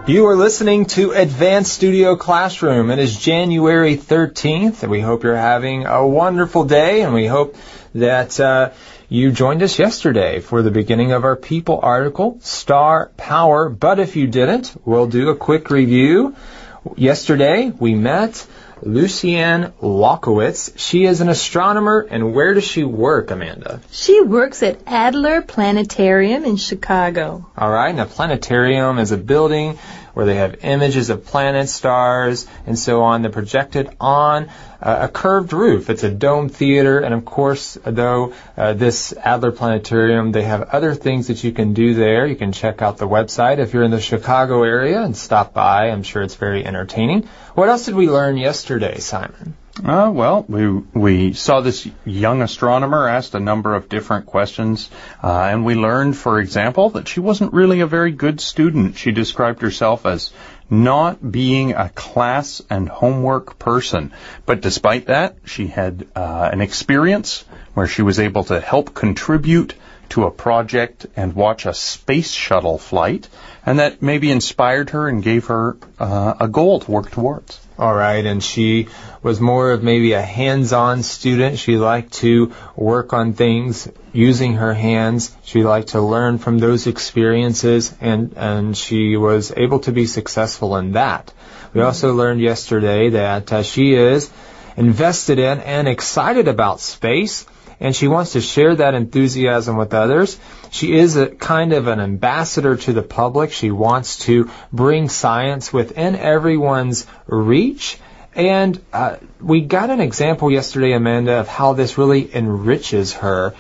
You are listening to Advanced Studio Classroom. It is January 13th, and we hope you're having a wonderful day, and we hope that you joined us yesterday for the beginning of our People article, Star Power. But if you didn't, we'll do a quick review. Yesterday, we met Lucianne Walkowitz. She is an astronomer, and where does she work, Amanda? She works at Adler Planetarium in Chicago. All right, and a planetarium is a building where they have images of planets, stars, and so on. They're projected on a curved roof. It's a dome theater, and of course, though, this Adler Planetarium, they have other things that you can do there. You can check out the website if you're in the Chicago area and stop by. I'm sure it's very entertaining. What else did we learn yesterday, Simon? Well, we saw this young astronomer asked a number of different questions, and we learned, for example, that she wasn't really a very good student. She described herself as not being a class and homework person. But despite that, she had an experience where she was able to help contribute to a project and watch a space shuttle flight, and that maybe inspired her and gave her a goal to work towards. All right, and she was more of maybe a hands-on student. She liked to work on things using her hands. She liked to learn from those experiences, and she was able to be successful in that. We also learned yesterday that she is invested in and excited about space, and she wants to share that enthusiasm with others. She is a kind of an ambassador to the public. She wants to bring science within everyone's reach. And we got an example yesterday, Amanda, of how this really enriches her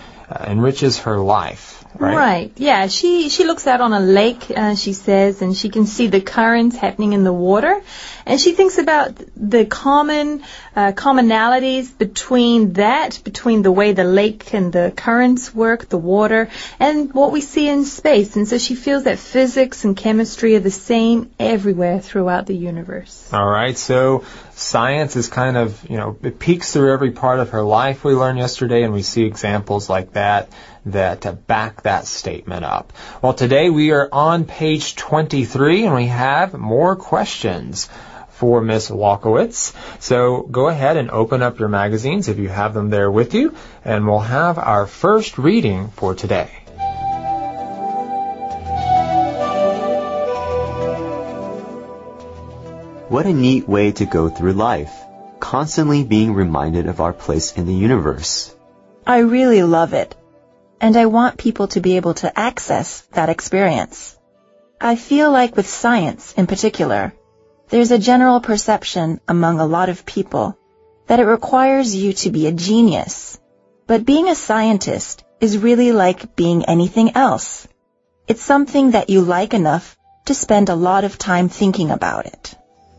life. Right. Yeah. She looks out on a lake, she says, and she can see the currents happening in the water. And she thinks about the commonalities between the way the lake and the currents work, the water, and what we see in space. And so she feels that physics and chemistry are the same everywhere throughout the universe. All right. So science is kind of, it peeks through every part of her life, we learned yesterday, and we see examples like that back that statement up. Well, today we are on page 23, and we have more questions for Miss Walkowitz. So go ahead and open up your magazines if you have them there with you, and we'll have our first reading for today. What a neat way to go through life, constantly being reminded of our place in the universe. I really love it, and I want people to be able to access that experience. I feel like with science in particular, there's a general perception among a lot of people that it requires you to be a genius. But being a scientist is really like being anything else. It's something that you like enough to spend a lot of time thinking about it.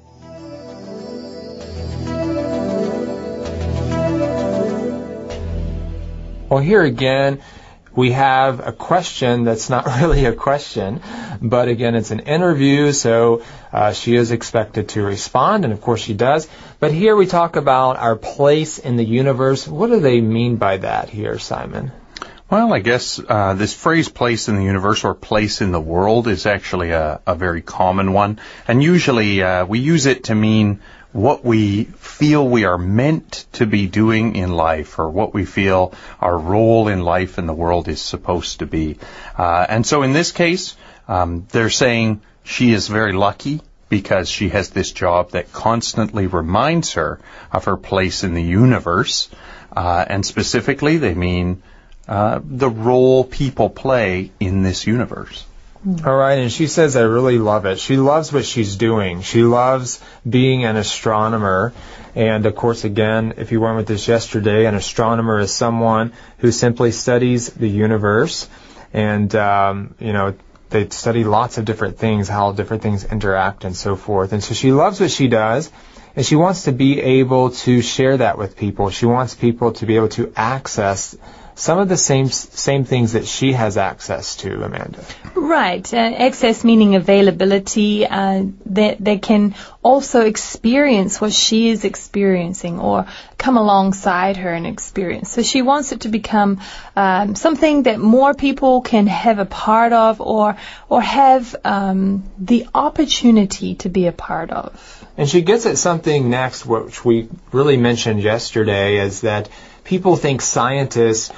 Well, here again, we have a question that's not really a question, but again, it's an interview, so she is expected to respond, and of course she does. But here we talk about our place in the universe. What do they mean by that here, Simon? Well, I guess this phrase place in the universe or place in the world is actually a very common one. And usually we use it to mean what we feel we are meant to be doing in life, or what we feel our role in life in the world is supposed to be. And so in this case, they're saying she is very lucky because she has this job that constantly reminds her of her place in the universe. And specifically, they mean the role people play in this universe. All right, and she says, I really love it. She loves what she's doing. She loves being an astronomer. And, of course, again, if you went with this yesterday, an astronomer is someone who simply studies the universe. And, they study lots of different things, how different things interact and so forth. And so she loves what she does, and she wants to be able to share that with people. She wants people to be able to access some of the same things that she has access to, Amanda. Right. Access meaning availability. They can also experience what she is experiencing or come alongside her and experience. So she wants it to become something that more people can have a part of or have the opportunity to be a part of. And she gets at something next, which we really mentioned yesterday, is that people think scientists,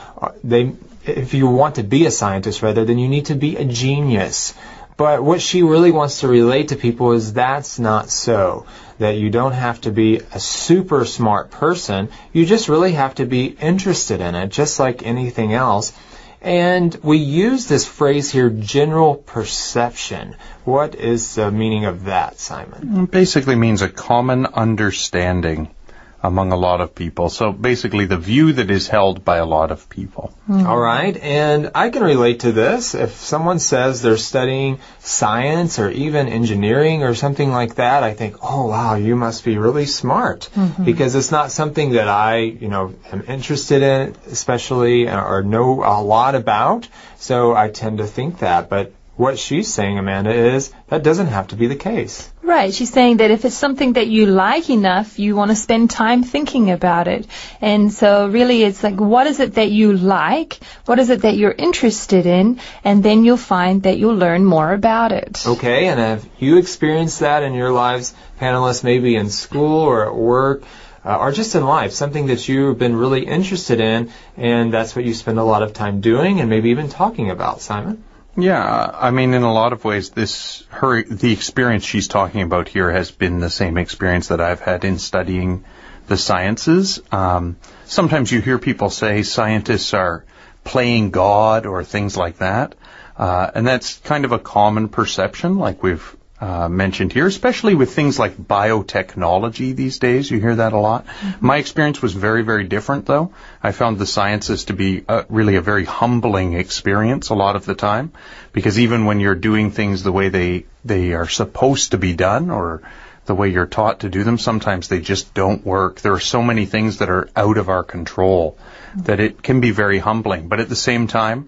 if you want to be a scientist, rather, then you need to be a genius. But what she really wants to relate to people is that's not so. That you don't have to be a super smart person. You just really have to be interested in it, just like anything else. And we use this phrase here, general perception. What is the meaning of that, Simon? It basically means a common understanding among a lot of people. So basically the view that is held by a lot of people. All right. And I can relate to this. If someone says they're studying science or even engineering or something like that, I think, oh, wow, you must be really smart. Because it's not something that I, am interested in, especially, or know a lot about. So I tend to think that. But what she's saying, Amanda, is that doesn't have to be the case. Right. She's saying that if it's something that you like enough, you want to spend time thinking about it. And so really it's like, what is it that you like? What is it that you're interested in? And then you'll find that you'll learn more about it. Okay. And have you experienced that in your lives, panelists, maybe in school or at work? Or just in life, something that you've been really interested in, and that's what you spend a lot of time doing and maybe even talking about, Simon? Yeah, I mean, in a lot of ways, the experience she's talking about here has been the same experience that I've had in studying the sciences. Sometimes you hear people say scientists are playing God or things like that. And that's kind of a common perception, like we've mentioned here, especially with things like biotechnology these days. You hear that a lot. My experience was very, very different, though. I found the sciences to be really a very humbling experience a lot of the time, because even when you're doing things the way they are supposed to be done or the way you're taught to do them, sometimes they just don't work. There are so many things that are out of our control that it can be very humbling. But at the same time,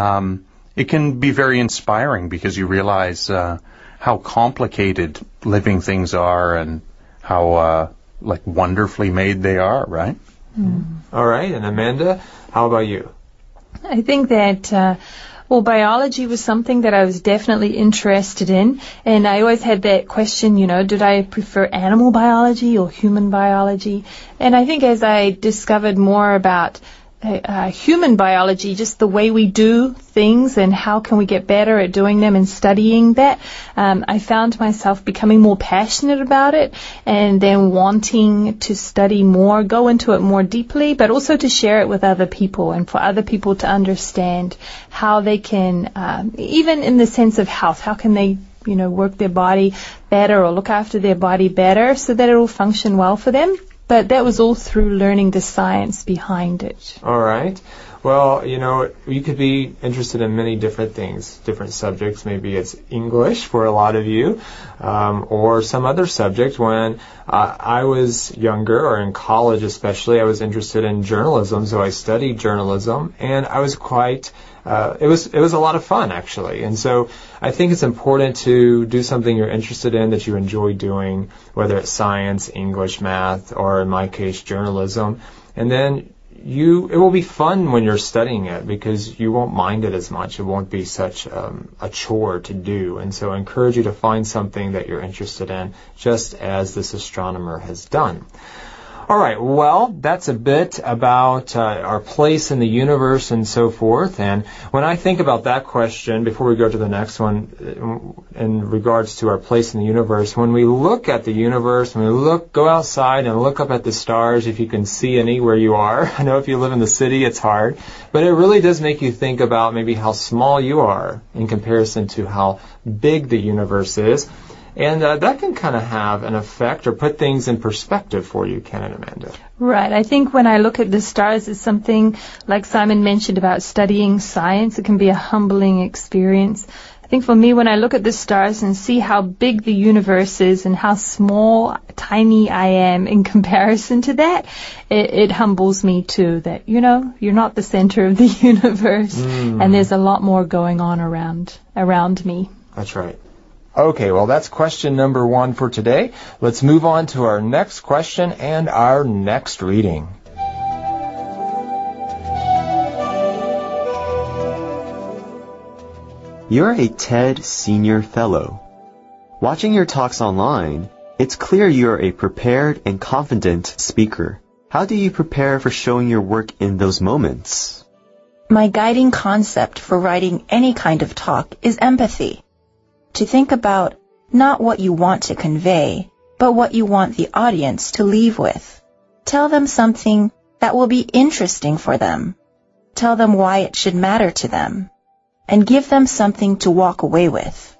it can be very inspiring because you realize how complicated living things are and how wonderfully made they are, right? All right. And Amanda, how about you? I think that biology was something that I was definitely interested in, and I always had that question, did I prefer animal biology or human biology? And I think as I discovered more about human biology, just the way we do things and how can we get better at doing them and studying that, I found myself becoming more passionate about it and then wanting to study more, go into it more deeply, but also to share it with other people and for other people to understand how they can, even in the sense of health, how can they work their body better or look after their body better so that it will function well for them. But that was all through learning the science behind it. All right. Well, you could be interested in many different things, different subjects. Maybe it's English for a lot of you, or some other subject. When I was younger, or in college especially, I was interested in journalism, so I studied journalism, and I was quite... It was a lot of fun, actually. And so I think it's important to do something you're interested in that you enjoy doing, whether it's science, English, math, or in my case, journalism. And then it will be fun when you're studying it because you won't mind it as much. It won't be such a chore to do. And so I encourage you to find something that you're interested in, just as this astronomer has done. All right, well, that's a bit about our place in the universe and so forth. And when I think about that question, before we go to the next one, in regards to our place in the universe, when we look at the universe, when we go outside and look up at the stars, if you can see any where you are, I know if you live in the city, it's hard, but it really does make you think about maybe how small you are in comparison to how big the universe is. And that can kind of have an effect or put things in perspective for you, can it, Amanda? Right. I think when I look at the stars, it's something like Simon mentioned about studying science. It can be a humbling experience. I think for me, when I look at the stars and see how big the universe is and how small, tiny I am in comparison to that, it humbles me too, that, you're not the center of the universe, and there's a lot more going on around me. That's right. Okay, well, that's question number 1 for today. Let's move on to our next question and our next reading. You're a TED Senior Fellow. Watching your talks online, it's clear you're a prepared and confident speaker. How do you prepare for showing your work in those moments? My guiding concept for writing any kind of talk is empathy. To think about not what you want to convey, but what you want the audience to leave with. Tell them something that will be interesting for them. Tell them why it should matter to them. And give them something to walk away with.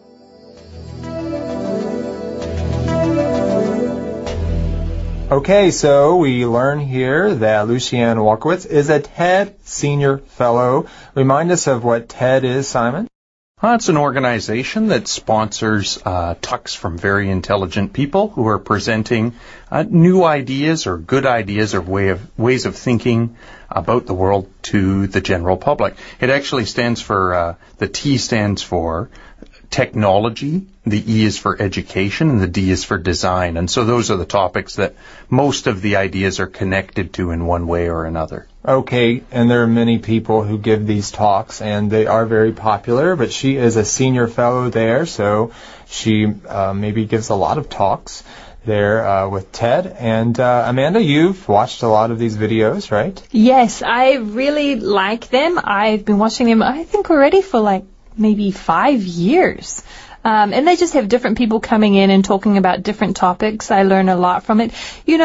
Okay, so we learn here that Lucianne Walkowitz is a TED Senior Fellow. Remind us of what TED is, Simon. It's an organization that sponsors talks from very intelligent people who are presenting new ideas or good ideas or ways of thinking about the world to the general public. It actually stands for, the T stands for technology, the E is for education, and the D is for design. And so those are the topics that most of the ideas are connected to in one way or another. Okay, and there are many people who give these talks, and they are very popular, but she is a senior fellow there, so she maybe gives a lot of talks there with TED. And Amanda, you've watched a lot of these videos, right? Yes, I really like them. I've been watching them, I think, already for maybe 5 years. And they just have different people coming in and talking about different topics. I learn a lot from it.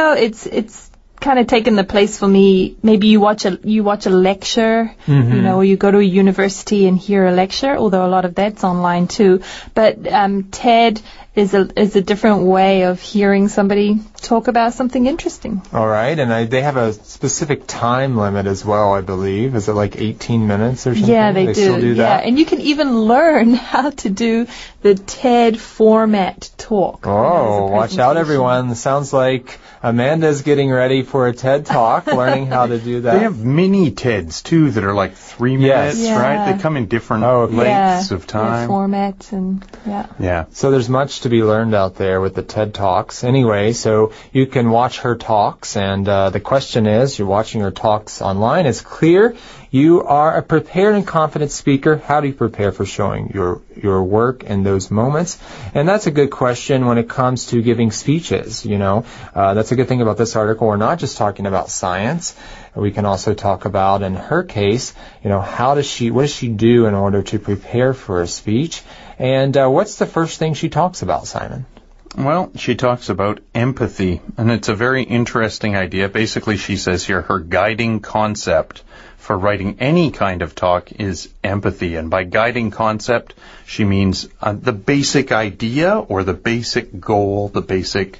It's kind of taken the place for me. Maybe you watch a lecture, or you go to a university and hear a lecture, although a lot of that's online too. But TED is a different way of hearing somebody talk about something interesting. All right, and they have a specific time limit as well, I believe. Is it 18 minutes or something? Yeah, they do. Still do that? Yeah, and you can even learn how to do the TED format talk. Oh, watch out, everyone. Sounds like Amanda's getting ready for a TED Talk, learning how to do that. They have mini TEDs, too, that are 3 minutes, right? They come in different lengths of time. Formats and, Yeah. So there's much to be learned out there with the TED Talks. Anyway, so you can watch her talks, and the question is, you're watching her talks online. It's clear you are a prepared and confident speaker. How do you prepare for showing your work in those moments? And that's a good question when it comes to giving speeches, That's a good thing about this article. We're not just talking about science. We can also talk about, in her case, what does she do in order to prepare for a speech? And what's the first thing she talks about, Simon? Well, she talks about empathy, and it's a very interesting idea. Basically, she says here her guiding concept for writing any kind of talk is empathy. And by guiding concept, she means the basic idea or the basic goal, the basic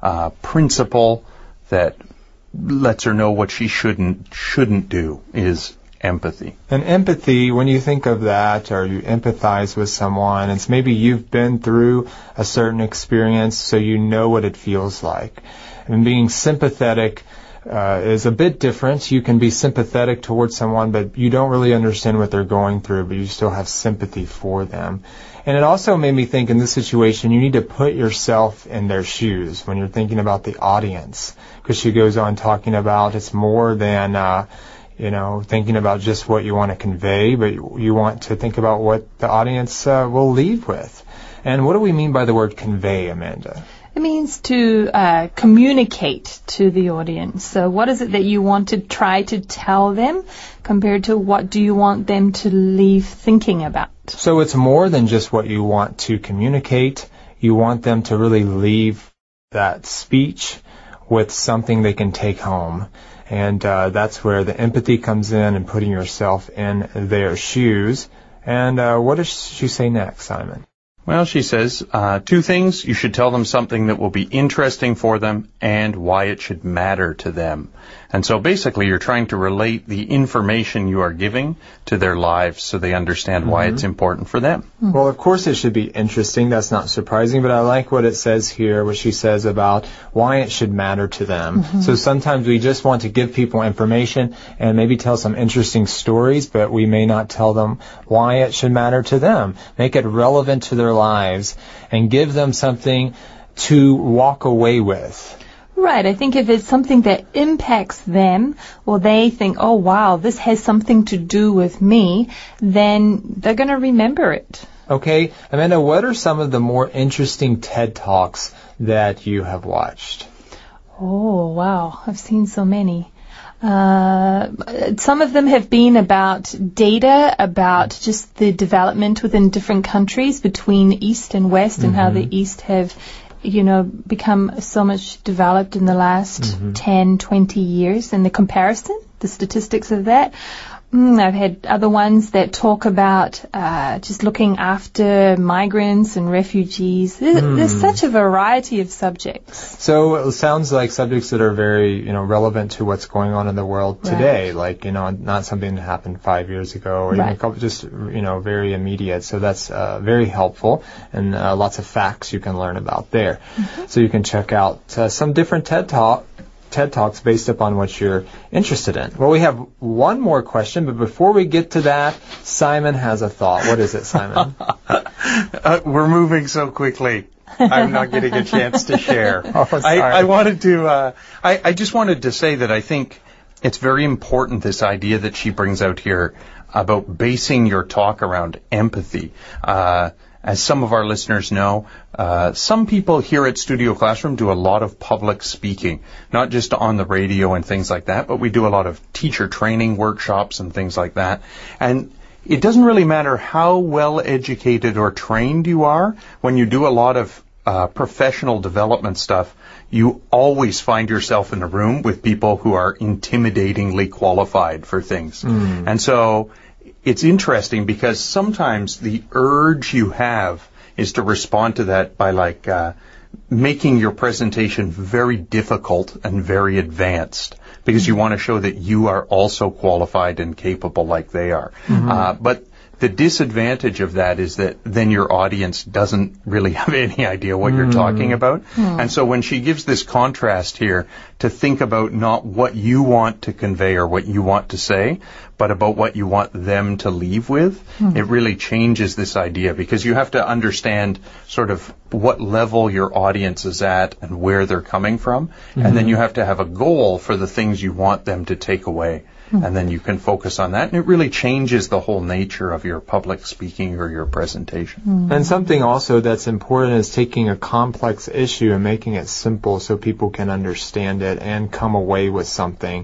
principle that lets her know what she shouldn't do is empathy. And empathy, when you think of that or you empathize with someone, it's maybe you've been through a certain experience, so you know what it feels like. And being sympathetic is a bit different. You can be sympathetic towards someone, but you don't really understand what they're going through, but you still have sympathy for them. And it also made me think in this situation, you need to put yourself in their shoes when you're thinking about the audience, because she goes on talking about it's more than thinking about just what you want to convey, but you want to think about what the audience will leave with. And what do we mean by the word convey, Amanda? It means to communicate to the audience. So what is it that you want to try to tell them compared to what do you want them to leave thinking about? So it's more than just what you want to communicate. You want them to really leave that speech with something they can take home. And that's where the empathy comes in and putting yourself in their shoes. And what does she say next, Simon? Well, she says, 2 things. You should tell them something that will be interesting for them and why it should matter to them. And so basically you're trying to relate the information you are giving to their lives so they understand why it's important for them. Well, of course it should be interesting. That's not surprising, but I like what it says here, what she says about why it should matter to them. So sometimes we just want to give people information and maybe tell some interesting stories, but we may not tell them why it should matter to them. Make it relevant to their lives and give them something to walk away with. Right. I think if it's something that impacts them, or they think, oh, wow, this has something to do with me, then they're going to remember it. Okay. Amanda, what are some of the more interesting TED Talks that you have watched? Oh, wow. I've seen so many. Some of them have been about data, about just the development within different countries between East and West, and how the East have become so much developed in the last 10, 20 years, and the comparison, the statistics of that. I've had other ones that talk about just looking after migrants and refugees. There's such a variety of subjects. So it sounds like subjects that are very, relevant to what's going on in the world today. Like, not something that happened 5 years ago, or even just, very immediate. So that's very helpful, and lots of facts you can learn about there. So you can check out some different TED Talks based upon what you're interested in. Well, we have one more question, but before we get to that, Simon has a thought. What is it, Simon? We're moving so quickly. I'm not getting a chance to share. I just wanted to say that I think it's very important, this idea that she brings out here about basing your talk around empathy. As some of our listeners know, some people here at Studio Classroom do a lot of public speaking, not just on the radio and things like that, but we do a lot of teacher training workshops and things like that. And it doesn't really matter how well educated or trained you are. When you do a lot of professional development stuff, you always find yourself in a room with people who are intimidatingly qualified for things. And so it's interesting because sometimes the urge you have is to respond to that by making your presentation very difficult and very advanced, because you want to show that you are also qualified and capable like they are. But the disadvantage of that is that then your audience doesn't really have any idea what you're talking about. And so when she gives this contrast here to think about not what you want to convey or what you want to say, but about what you want them to leave with, it really changes this idea, because you have to understand sort of what level your audience is at and where they're coming from. And then you have to have a goal for the things you want them to take away. And then you can focus on that, and it really changes the whole nature of your public speaking or your presentation. And something also that's important is taking a complex issue and making it simple so people can understand it and come away with something,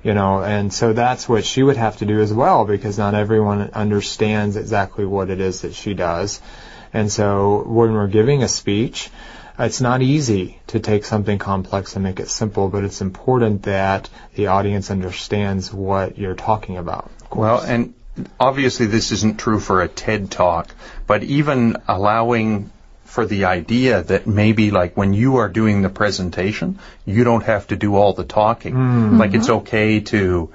and so that's what she would have to do as well, because not everyone understands exactly what it is that she does. And so when we're giving a speech, it's not easy to take something complex and make it simple, but it's important that the audience understands what you're talking about. Well, and obviously this isn't true for a TED Talk, but even allowing for the idea that maybe when you are doing the presentation, you don't have to do all the talking. It's okay to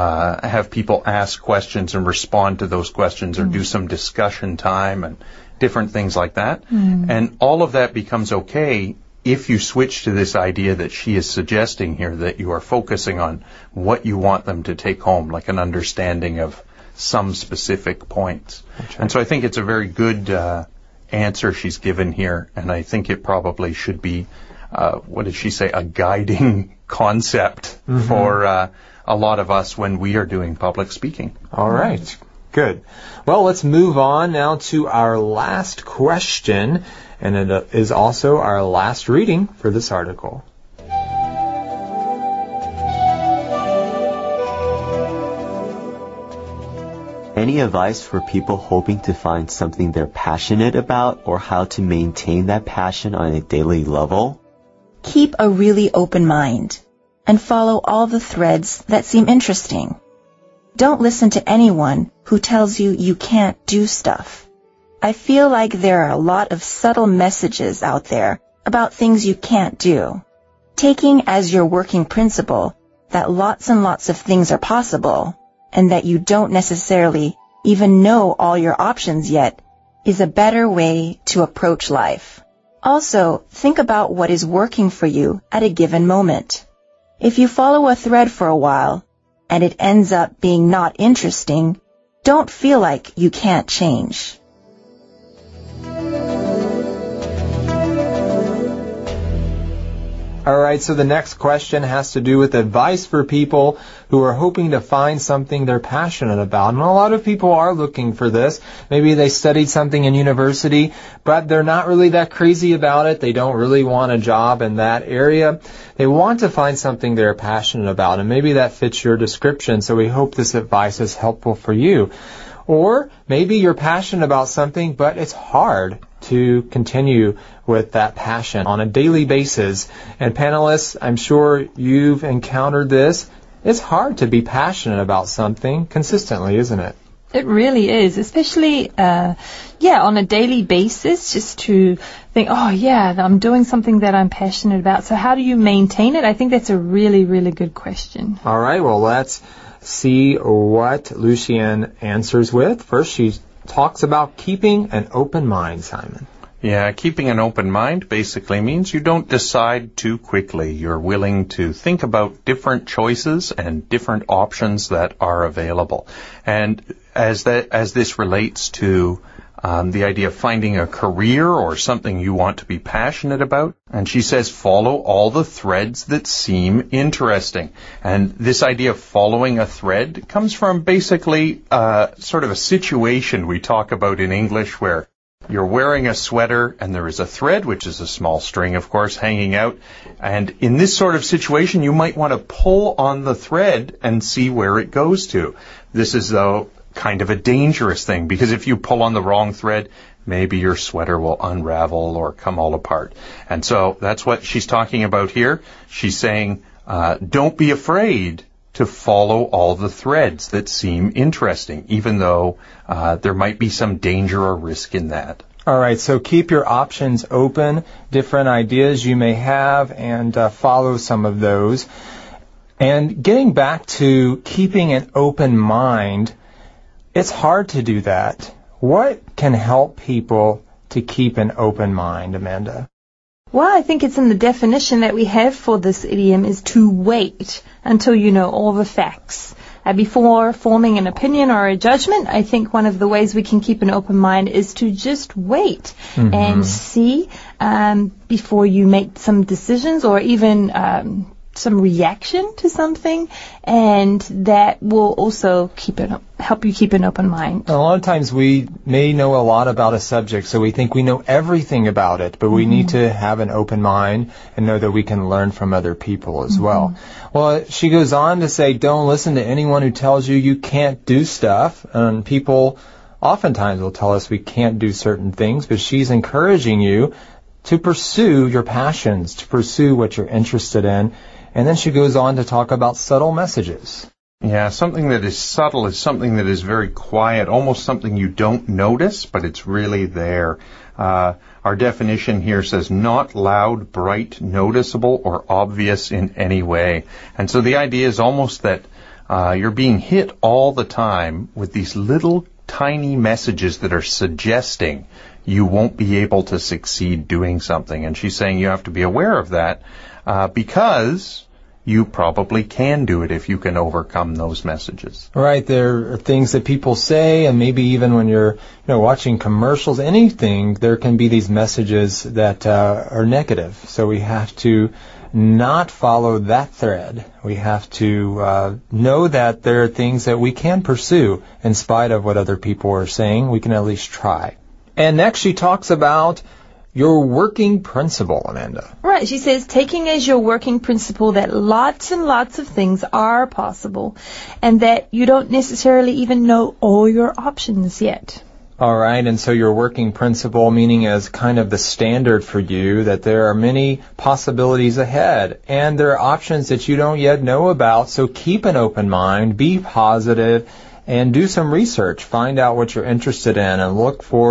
have people ask questions and respond to those questions, or do some discussion time and different things like that. And all of that becomes okay if you switch to this idea that she is suggesting here, that you are focusing on what you want them to take home, like an understanding of some specific points. And so I think it's a very good answer she's given here, and I think it probably should be, what did she say, a guiding concept for a lot of us when we are doing public speaking. All right. Good. Well, let's move on now to our last question, and it is also our last reading for this article. Any advice for people hoping to find something they're passionate about, or how to maintain that passion on a daily level? Keep a really open mind and follow all the threads that seem interesting. Don't listen to anyone who tells you you can't do stuff. I feel like there are a lot of subtle messages out there about things you can't do. Taking as your working principle that lots and lots of things are possible and that you don't necessarily even know all your options yet is a better way to approach life. Also, think about what is working for you at a given moment. If you follow a thread for a while and it ends up being not interesting, don't feel like you can't change. All right, so the next question has to do with advice for people who are hoping to find something they're passionate about. And a lot of people are looking for this. Maybe they studied something in university, but they're not really that crazy about it. They don't really want a job in that area. They want to find something they're passionate about, and maybe that fits your description. So we hope this advice is helpful for you. Or maybe you're passionate about something, but it's hard to continue with that passion on a daily basis. And panelists, I'm sure you've encountered this. It's hard to be passionate about something consistently, isn't it? It really is, especially, on a daily basis, just to think, I'm doing something that I'm passionate about. So how do you maintain it? I think that's a really, really good question. All right, well, let's see what Lucienne answers with. First, she talks about keeping an open mind, Simon. Yeah, keeping an open mind basically means you don't decide too quickly. You're willing to think about different choices and different options that are available. And as this relates to the idea of finding a career or something you want to be passionate about, and she says follow all the threads that seem interesting. And this idea of following a thread comes from basically sort of a situation we talk about in English where you're wearing a sweater and there is a thread, which is a small string, of course, hanging out. And in this sort of situation, you might want to pull on the thread and see where it goes to. This is, though, kind of a dangerous thing, because if you pull on the wrong thread, maybe your sweater will unravel or come all apart. And so that's what she's talking about here. She's saying, don't be afraid to follow all the threads that seem interesting, even though there might be some danger or risk in that. All right, so keep your options open, different ideas you may have, and follow some of those. And getting back to keeping an open mind, it's hard to do that. What can help people to keep an open mind, Amanda? Well, I think it's in the definition that we have for this idiom is to wait until you know all the facts. Before forming an opinion or a judgment, I think one of the ways we can keep an open mind is to just wait and see before you make some decisions or even some reaction to something, and that will also help you keep an open mind. A lot of times we may know a lot about a subject, so we think we know everything about it, but we need to have an open mind and know that we can learn from other people as well. Well, she goes on to say, don't listen to anyone who tells you you can't do stuff, and people oftentimes will tell us we can't do certain things, but she's encouraging you to pursue your passions, to pursue what you're interested in. And then she goes on to talk about subtle messages. Yeah, something that is subtle is something that is very quiet, almost something you don't notice, but it's really there. Our definition here says not loud, bright, noticeable, or obvious in any way. And so the idea is almost that you're being hit all the time with these little tiny messages that are suggesting you won't be able to succeed doing something. And she's saying you have to be aware of that because you probably can do it if you can overcome those messages. Right. There are things that people say, and maybe even when you're watching commercials, anything, there can be these messages that are negative. So we have to not follow that thread. We have to know that there are things that we can pursue in spite of what other people are saying. We can at least try. And next she talks about your working principle, Amanda. Right. She says, taking as your working principle that lots and lots of things are possible and that you don't necessarily even know all your options yet. All right. And so your working principle, meaning as kind of the standard for you, that there are many possibilities ahead and there are options that you don't yet know about. So keep an open mind, be positive, and do some research. Find out what you're interested in and look for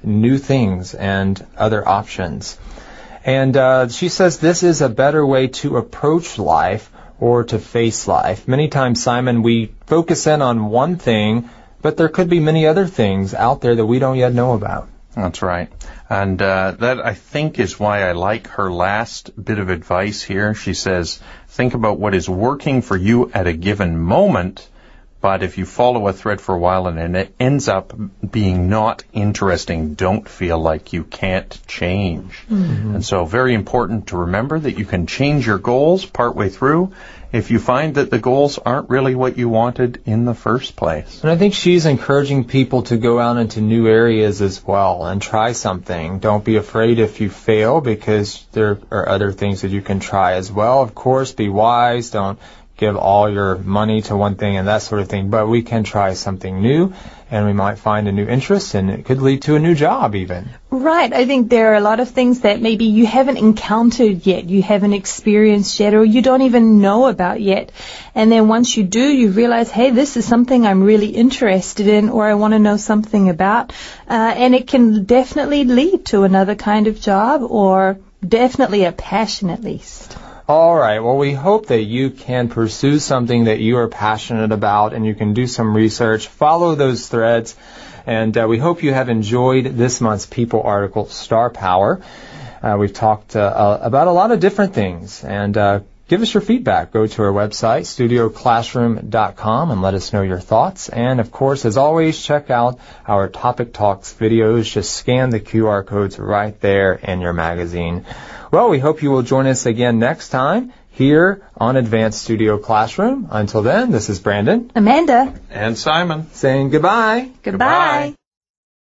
new things and other options. And she says this is a better way to approach life or to face life. Many times, Simon, we focus in on one thing, but there could be many other things out there that we don't yet know about. That's right. And that, I think, is why I like her last bit of advice here. She says, think about what is working for you at a given moment, but if you follow a thread for a while and it ends up being not interesting, don't feel like you can't change. Mm-hmm. And so very important to remember that you can change your goals partway through if you find that the goals aren't really what you wanted in the first place. And I think she's encouraging people to go out into new areas as well and try something. Don't be afraid if you fail, because there are other things that you can try as well. Of course, be wise. Don't give all your money to one thing and that sort of thing. But we can try something new, and we might find a new interest, and it could lead to a new job even. Right. I think there are a lot of things that maybe you haven't encountered yet, you haven't experienced yet, or you don't even know about yet. And then once you do, you realize, hey, this is something I'm really interested in, or I want to know something about. And it can definitely lead to another kind of job, or definitely a passion at least. All right. Well, we hope that you can pursue something that you are passionate about, and you can do some research, follow those threads, and we hope you have enjoyed this month's People article, Star Power. We've talked about a lot of different things, and give us your feedback. Go to our website, studioclassroom.com, and let us know your thoughts. And, of course, as always, check out our Topic Talks videos. Just scan the QR codes right there in your magazine. Well, we hope you will join us again next time here on Advanced Studio Classroom. Until then, this is Brandon, Amanda, and Simon saying goodbye. Goodbye.